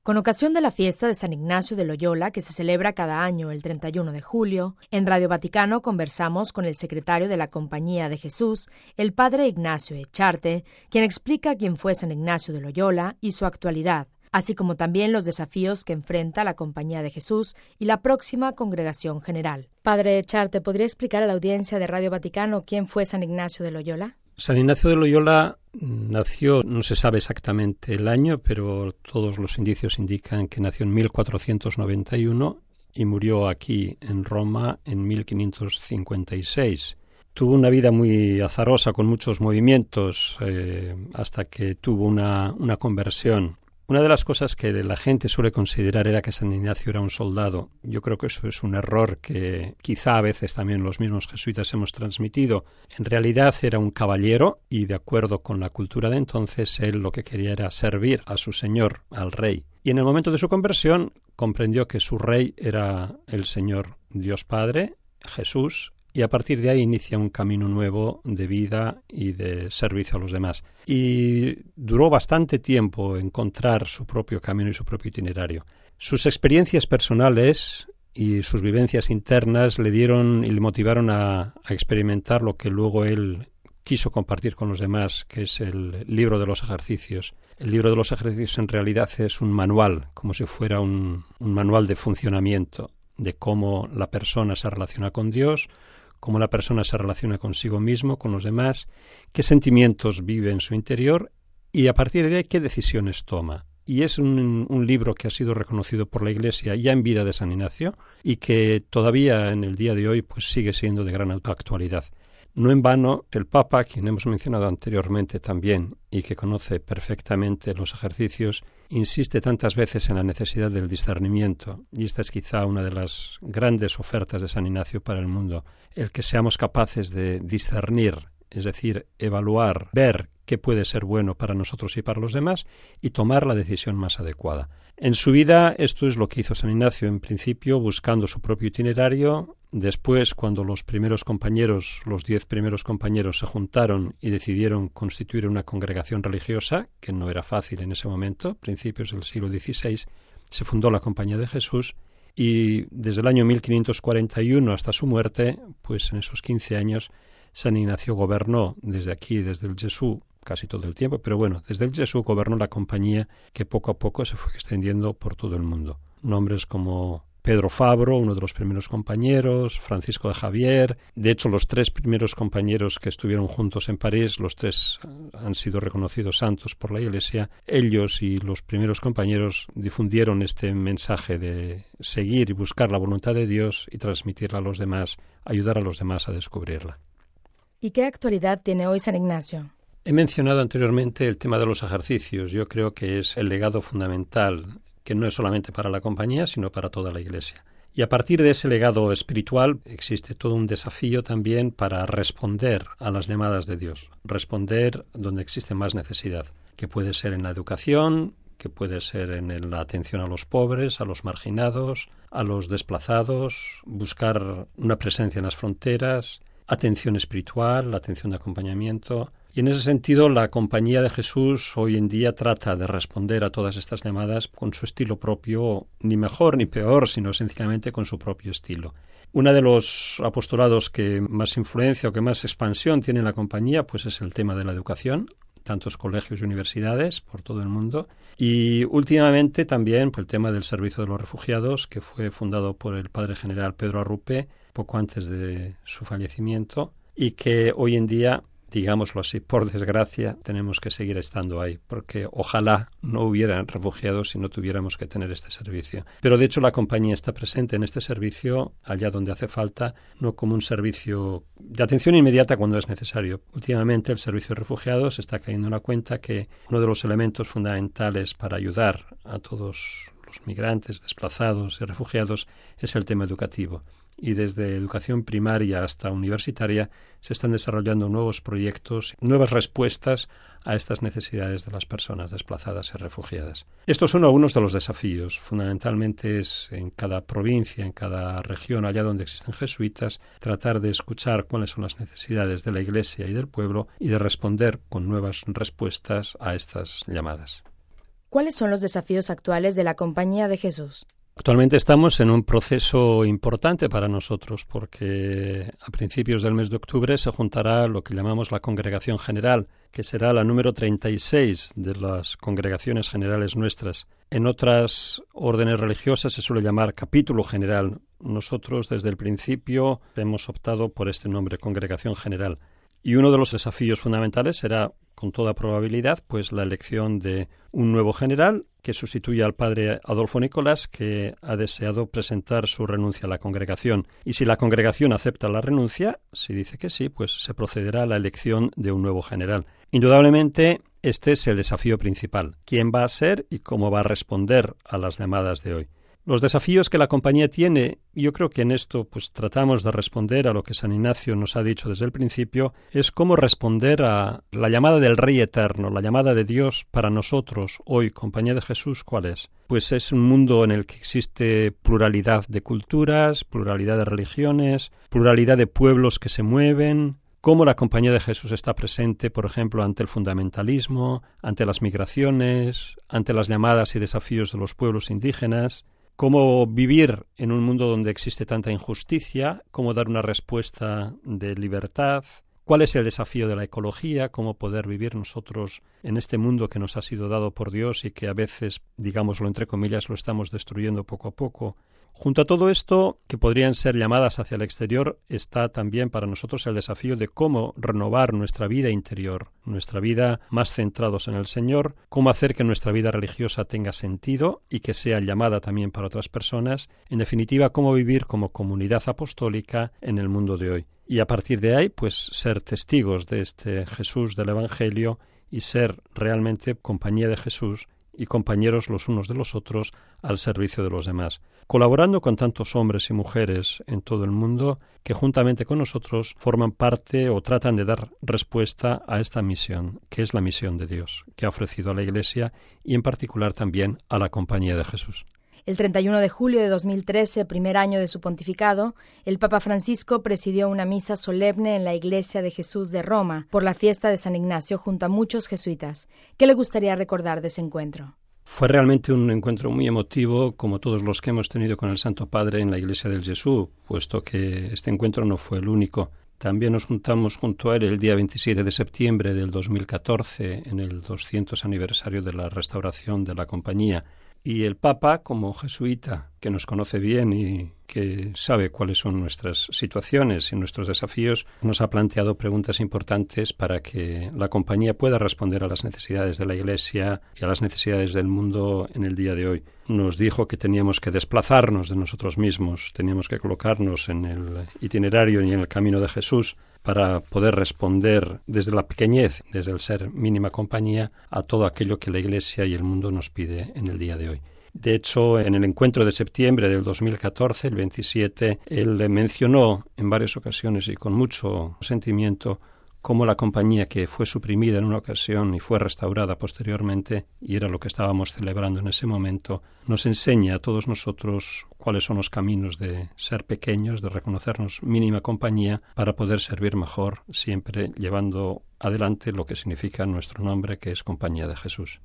Con ocasión de la fiesta de San Ignacio de Loyola, que se celebra cada año el 31 de julio, en Radio Vaticano conversamos con el secretario de la Compañía de Jesús, el padre Ignacio Echarte, quien explica quién fue San Ignacio de Loyola y su actualidad, así como también los desafíos que enfrenta la Compañía de Jesús y la próxima Congregación General. Padre Echarte, ¿podría explicar a la audiencia de Radio Vaticano quién fue San Ignacio de Loyola? San Ignacio de Loyola nació, no se sabe exactamente el año, pero todos los indicios indican que nació en 1491 y murió aquí en Roma en 1556. Tuvo una vida muy azarosa, con muchos movimientos, hasta que tuvo una conversión. Una de las cosas que la gente suele considerar era que San Ignacio era un soldado. Yo creo que eso es un error que quizá a veces también los mismos jesuitas hemos transmitido. En realidad era un caballero y, de acuerdo con la cultura de entonces, él lo que quería era servir a su señor, al rey. Y en el momento de su conversión comprendió que su rey era el Señor Dios Padre, Jesús, y a partir de ahí inicia un camino nuevo de vida y de servicio a los demás. Y duró bastante tiempo encontrar su propio camino y su propio itinerario. Sus experiencias personales y sus vivencias internas le dieron y le motivaron a experimentar lo que luego él quiso compartir con los demás, que es el libro de los ejercicios. El libro de los ejercicios en realidad es un manual, como si fuera un manual de funcionamiento, de cómo la persona se relaciona con Dios, cómo la persona se relaciona consigo mismo, con los demás, qué sentimientos vive en su interior y a partir de ahí qué decisiones toma. Y es un libro que ha sido reconocido por la Iglesia ya en vida de San Ignacio y que todavía en el día de hoy pues sigue siendo de gran actualidad. No en vano, el Papa, quien hemos mencionado anteriormente también y que conoce perfectamente los ejercicios, insiste tantas veces en la necesidad del discernimiento, y esta es quizá una de las grandes ofertas de San Ignacio para el mundo, el que seamos capaces de discernir, es decir, evaluar, ver qué puede ser bueno para nosotros y para los demás y tomar la decisión más adecuada. En su vida esto es lo que hizo San Ignacio, en principio buscando su propio itinerario. Después, cuando los 10 primeros compañeros se juntaron y decidieron constituir una congregación religiosa, que no era fácil en ese momento, principios del siglo XVI, se fundó la Compañía de Jesús y desde el año 1541 hasta su muerte, pues en esos 15 años, San Ignacio gobernó desde aquí, desde el Jesús, casi todo el tiempo, pero bueno, desde el Jesús gobernó la compañía que poco a poco se fue extendiendo por todo el mundo. Nombres como Pedro Fabro, uno de los primeros compañeros, Francisco de Javier. De hecho, los 3 primeros compañeros que estuvieron juntos en París, los 3 han sido reconocidos santos por la Iglesia. Ellos y los primeros compañeros difundieron este mensaje de seguir y buscar la voluntad de Dios y transmitirla a los demás, ayudar a los demás a descubrirla. ¿Y qué actualidad tiene hoy San Ignacio? He mencionado anteriormente el tema de los ejercicios. Yo creo que es el legado fundamental, que no es solamente para la compañía, sino para toda la Iglesia. Y a partir de ese legado espiritual existe todo un desafío también para responder a las llamadas de Dios, responder donde existe más necesidad, que puede ser en la educación, que puede ser en la atención a los pobres, a los marginados, a los desplazados, buscar una presencia en las fronteras, atención espiritual, atención de acompañamiento. Y en ese sentido, la Compañía de Jesús hoy en día trata de responder a todas estas llamadas con su estilo propio, ni mejor ni peor, sino sencillamente con su propio estilo. Uno de los apostolados que más influencia o que más expansión tiene en la Compañía pues es el tema de la educación, tantos colegios y universidades por todo el mundo. Y últimamente también pues, el tema del servicio de los refugiados, que fue fundado por el padre general Pedro Arrupe poco antes de su fallecimiento y que hoy en día, digámoslo así, por desgracia, tenemos que seguir estando ahí, porque ojalá no hubieran refugiados si no tuviéramos que tener este servicio. Pero de hecho la compañía está presente en este servicio allá donde hace falta, no como un servicio de atención inmediata cuando es necesario. Últimamente el servicio de refugiados está cayendo en la cuenta que uno de los elementos fundamentales para ayudar a todos los migrantes, desplazados y refugiados es el tema educativo. Y desde educación primaria hasta universitaria se están desarrollando nuevos proyectos, nuevas respuestas a estas necesidades de las personas desplazadas y refugiadas. Estos son algunos de los desafíos. Fundamentalmente es en cada provincia, en cada región, allá donde existen jesuitas, tratar de escuchar cuáles son las necesidades de la Iglesia y del pueblo y de responder con nuevas respuestas a estas llamadas. ¿Cuáles son los desafíos actuales de la Compañía de Jesús? Actualmente estamos en un proceso importante para nosotros porque a principios del mes de octubre se juntará lo que llamamos la Congregación General, que será la número 36 de las congregaciones generales nuestras. En otras órdenes religiosas se suele llamar capítulo general. Nosotros desde el principio hemos optado por este nombre, Congregación General. Y uno de los desafíos fundamentales será, con toda probabilidad, pues la elección de un nuevo general que sustituya al padre Adolfo Nicolás, que ha deseado presentar su renuncia a la congregación. Y si la congregación acepta la renuncia, si dice que sí, pues se procederá a la elección de un nuevo general. Indudablemente, este es el desafío principal. ¿Quién va a ser y cómo va a responder a las llamadas de hoy? Los desafíos que la compañía tiene, yo creo que en esto pues tratamos de responder a lo que San Ignacio nos ha dicho desde el principio, es cómo responder a la llamada del Rey Eterno, la llamada de Dios para nosotros hoy, Compañía de Jesús. ¿Cuál es? Pues es un mundo en el que existe pluralidad de culturas, pluralidad de religiones, pluralidad de pueblos que se mueven. Cómo la Compañía de Jesús está presente, por ejemplo, ante el fundamentalismo, ante las migraciones, ante las llamadas y desafíos de los pueblos indígenas. Cómo vivir en un mundo donde existe tanta injusticia, cómo dar una respuesta de libertad, cuál es el desafío de la ecología, cómo poder vivir nosotros en este mundo que nos ha sido dado por Dios y que a veces, digámoslo entre comillas, lo estamos destruyendo poco a poco. Junto a todo esto, que podrían ser llamadas hacia el exterior, está también para nosotros el desafío de cómo renovar nuestra vida interior, nuestra vida más centrados en el Señor, cómo hacer que nuestra vida religiosa tenga sentido y que sea llamada también para otras personas, en definitiva, cómo vivir como comunidad apostólica en el mundo de hoy. Y a partir de ahí, pues ser testigos de este Jesús del Evangelio y ser realmente compañía de Jesús y compañeros los unos de los otros al servicio de los demás, colaborando con tantos hombres y mujeres en todo el mundo que juntamente con nosotros forman parte o tratan de dar respuesta a esta misión, que es la misión de Dios, que ha ofrecido a la Iglesia y en particular también a la Compañía de Jesús. El 31 de julio de 2013, primer año de su pontificado, el Papa Francisco presidió una misa solemne en la Iglesia de Jesús de Roma por la fiesta de San Ignacio junto a muchos jesuitas. ¿Qué le gustaría recordar de ese encuentro? Fue realmente un encuentro muy emotivo, como todos los que hemos tenido con el Santo Padre en la Iglesia del Jesús, puesto que este encuentro no fue el único. También nos juntamos junto a él el día 27 de septiembre del 2014, en el 200 aniversario de la restauración de la Compañía. Y el Papa, como jesuita, que nos conoce bien y que sabe cuáles son nuestras situaciones y nuestros desafíos, nos ha planteado preguntas importantes para que la Compañía pueda responder a las necesidades de la Iglesia y a las necesidades del mundo en el día de hoy. Nos dijo que teníamos que desplazarnos de nosotros mismos, teníamos que colocarnos en el itinerario y en el camino de Jesús para poder responder desde la pequeñez, desde el ser mínima compañía, a todo aquello que la Iglesia y el mundo nos pide en el día de hoy. De hecho, en el encuentro de septiembre del 2014, el 27, él mencionó en varias ocasiones y con mucho sentimiento cómo la Compañía, que fue suprimida en una ocasión y fue restaurada posteriormente, y era lo que estábamos celebrando en ese momento, nos enseña a todos nosotros cuáles son los caminos de ser pequeños, de reconocernos mínima compañía, para poder servir mejor, siempre llevando adelante lo que significa nuestro nombre, que es Compañía de Jesús.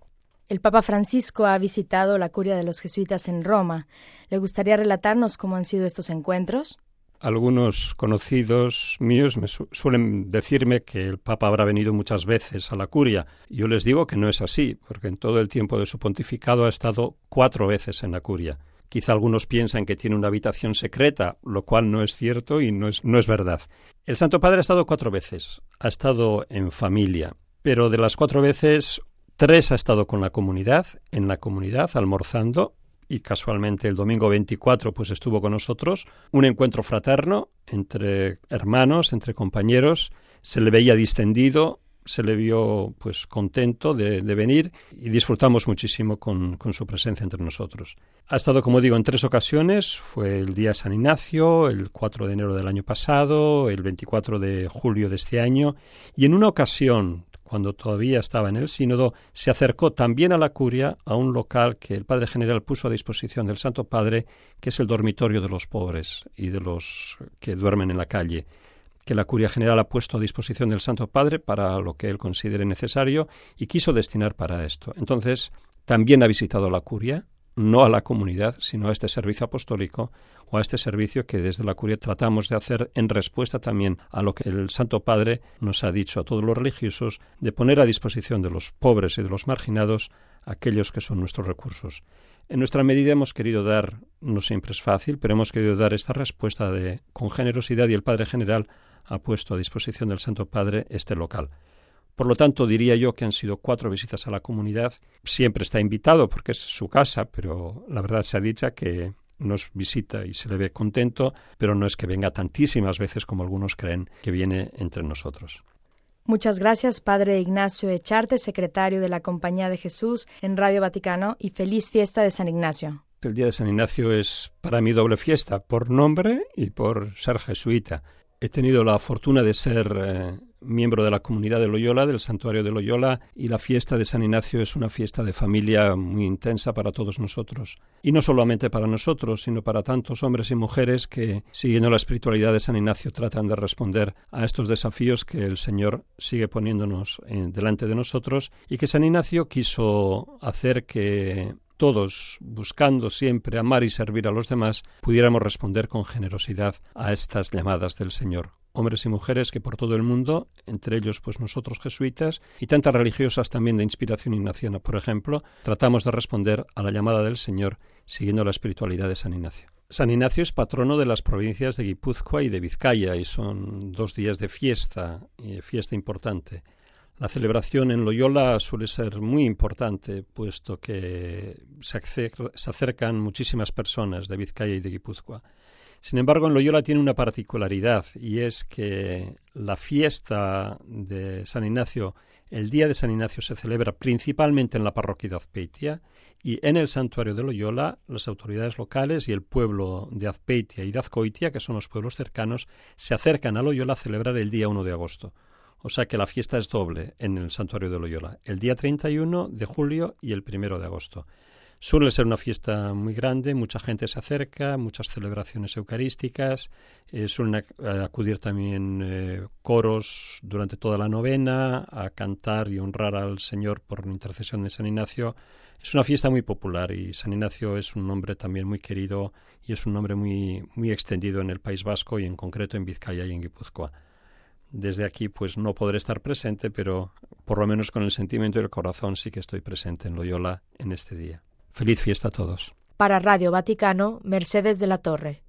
El Papa Francisco ha visitado la curia de los jesuitas en Roma. ¿Le gustaría relatarnos cómo han sido estos encuentros? Algunos conocidos míos suelen decirme que el Papa habrá venido muchas veces a la curia. Yo les digo que no es así, porque en todo el tiempo de su pontificado ha estado 4 veces en la curia. Quizá algunos piensan que tiene una habitación secreta, lo cual no es cierto y no es verdad. El Santo Padre ha estado 4 veces. Ha estado en familia, pero de las 4 veces, 3 ha estado con la comunidad, en la comunidad, almorzando, y casualmente el domingo 24 pues estuvo con nosotros, un encuentro fraterno entre hermanos, entre compañeros, se le veía distendido, se le vio pues contento de venir y disfrutamos muchísimo con su presencia entre nosotros. Ha estado, como digo, en 3 ocasiones, fue el día de San Ignacio, el 4 de enero del año pasado, el 24 de julio de este año, y en una ocasión, cuando todavía estaba en el sínodo, se acercó también a la curia, a un local que el Padre General puso a disposición del Santo Padre, que es el dormitorio de los pobres y de los que duermen en la calle, que la Curia General ha puesto a disposición del Santo Padre para lo que él considere necesario y quiso destinar para esto. Entonces, también ha visitado la curia, no a la comunidad, sino a este servicio apostólico o a este servicio que desde la curia tratamos de hacer en respuesta también a lo que el Santo Padre nos ha dicho a todos los religiosos, de poner a disposición de los pobres y de los marginados aquellos que son nuestros recursos. En nuestra medida hemos querido dar, no siempre es fácil, pero hemos querido dar esta respuesta con generosidad, y el Padre General ha puesto a disposición del Santo Padre este local. Por lo tanto, diría yo que han sido 4 visitas a la comunidad. Siempre está invitado porque es su casa, pero la verdad sea dicha que nos visita y se le ve contento, pero no es que venga tantísimas veces como algunos creen que viene entre nosotros. Muchas gracias, Padre Ignacio Echarte, secretario de la Compañía de Jesús en Radio Vaticano, y feliz fiesta de San Ignacio. El día de San Ignacio es para mí doble fiesta, por nombre y por ser jesuita. He tenido la fortuna de ser miembro de la comunidad de Loyola, del santuario de Loyola, y la fiesta de San Ignacio es una fiesta de familia muy intensa para todos nosotros. Y no solamente para nosotros, sino para tantos hombres y mujeres que, siguiendo la espiritualidad de San Ignacio, tratan de responder a estos desafíos que el Señor sigue poniéndonos delante de nosotros, y que San Ignacio quiso hacer que todos, buscando siempre amar y servir a los demás, pudiéramos responder con generosidad a estas llamadas del Señor. Hombres y mujeres que por todo el mundo, entre ellos pues nosotros jesuitas y tantas religiosas también de inspiración ignaciana, por ejemplo, tratamos de responder a la llamada del Señor siguiendo la espiritualidad de San Ignacio. San Ignacio es patrono de las provincias de Guipúzcoa y de Vizcaya, y son 2 días de fiesta importante. La celebración en Loyola suele ser muy importante, puesto que se acercan muchísimas personas de Vizcaya y de Guipúzcoa. Sin embargo, en Loyola tiene una particularidad, y es que la fiesta de San Ignacio, el día de San Ignacio, se celebra principalmente en la parroquia de Azpeitia, y en el santuario de Loyola las autoridades locales y el pueblo de Azpeitia y de Azcoitia, que son los pueblos cercanos, se acercan a Loyola a celebrar el día 1 de agosto. O sea que la fiesta es doble en el santuario de Loyola, el día 31 de julio y el 1 de agosto. Suele ser una fiesta muy grande, mucha gente se acerca, muchas celebraciones eucarísticas, suelen acudir también coros durante toda la novena a cantar y honrar al Señor por intercesión de San Ignacio. Es una fiesta muy popular, y San Ignacio es un nombre también muy querido y es un nombre muy, muy extendido en el País Vasco y en concreto en Vizcaya y en Guipúzcoa. Desde aquí pues no podré estar presente, pero por lo menos con el sentimiento y el corazón sí que estoy presente en Loyola en este día. Feliz fiesta a todos. Para Radio Vaticano, Mercedes de la Torre.